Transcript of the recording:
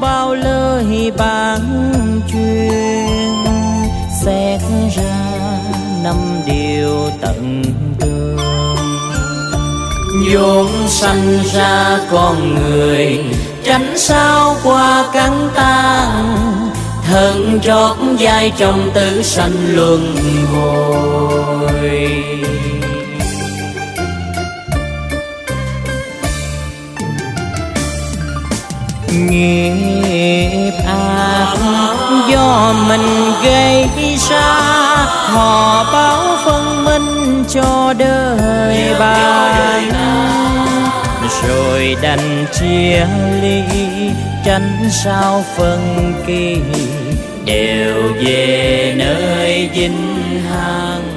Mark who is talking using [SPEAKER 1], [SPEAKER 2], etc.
[SPEAKER 1] bao lời bán truyền, xét ra năm điều tận tường. vốn sanh ra con người, tránh sao qua cắn tan, thân trót vai trong tử sanh luân hồi. Nghiệp ác do mình gây ra, họ báo phân minh cho đời bạn, rồi đành chia ly, tránh sao phân kỳ, đều về nơi vinh hằng.